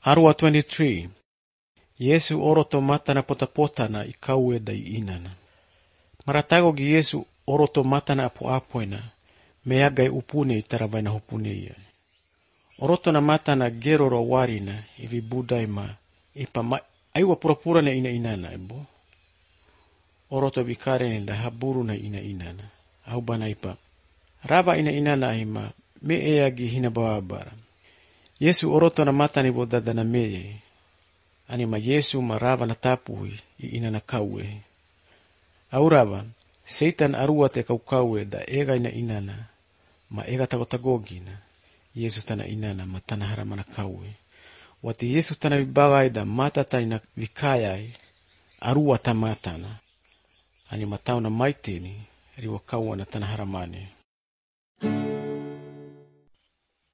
Arua 23. Yesu oroto matana potapotana ikaue dai inana. Maratagogi Yesu oroto matana apoapoina, meagai upune itaravaina hupuneia. Oroto na matana geroro warina ivi budaima ipa aiwa pura-pura na ina ebo. Oroto vikare nenda haburu na ina. Aubana ipa. Rava ina aima me eagi hina bawabara. Yesu oroto na matani bodada na meye. Anima Yesu marava na tapuhi ina na kaue. Aurava, Satan arua te kaukaue da ega ina inana, ma ega tagotagogina. Yesu tana inana ma tana haramana kaue. Wati Yesu tana vibagai da matata ina vikayai, arua ta matana. Ani matau na maitini, riwa kaua na tana haramane.